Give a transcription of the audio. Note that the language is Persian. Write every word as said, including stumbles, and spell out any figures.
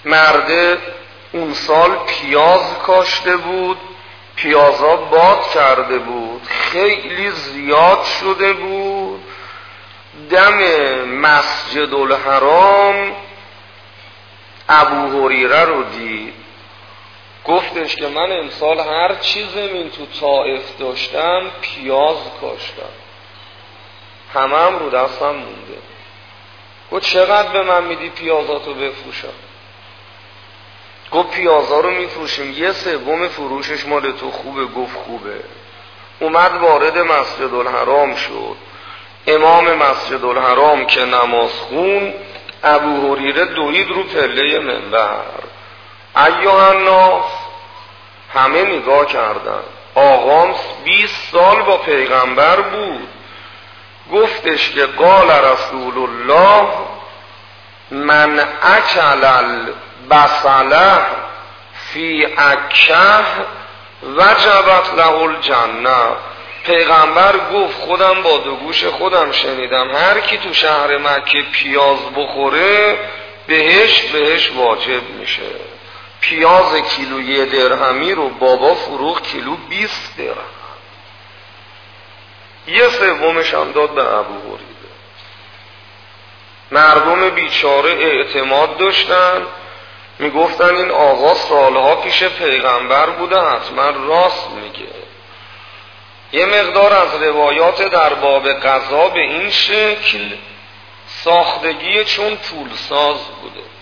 مرده اون سال پیاز کاشته بود، پیازا باد کرده بود، خیلی زیاد شده بود. دم مسجد الحرام ابو هریره رو دید، گفتش که من امسال هر چی زمین تو طائف داشتم پیاز کاشتم، همه هم رو دستم مونده. گفت چقدر به من میدی پیازاتو بفروشم؟ گفت پیازا رو میفروشیم، یه سوم فروشش مال تو خوبه. گفت خوبه. اومد وارد مسجد الحرام شد. امام مسجد الحرام که نماز خون، ابو هریره دوید رو پله منبر. ایها الناس، همه نگاه کردن. آقام بیست سال با پیغمبر بود. گفتش که قال رسول الله من اکل البصله فی اکه وجبت له الجنه. پیغمبر گفت خودم با دو گوش خودم شنیدم هر کی تو شهر مکه پیاز بخوره بهش بهش واجب میشه. پیاز کیلو یه درهمی رو بابا فروخت کیلو بیست درهم، یه سومش هم داد به ابو هریره. مردم بیچاره اعتماد داشتن، میگفتن این آقا سالها پیش پیغمبر بوده حتما راست میگه. یه مقدار از روایات در باب قضا به این شکل ساختگی چون پولساز بوده.